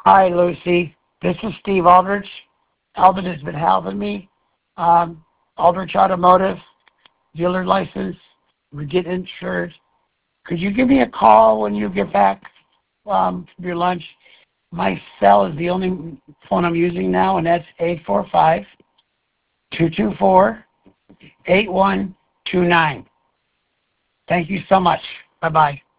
Hi, Lucy. This is Steve Aldrich. Albert has been helping me. Aldrich Automotive, dealer license. We get insured. Could you give me a call when you get back from your lunch? My cell is the only phone I'm using now, and that's 845-224-8129. Thank you so much. Bye-bye.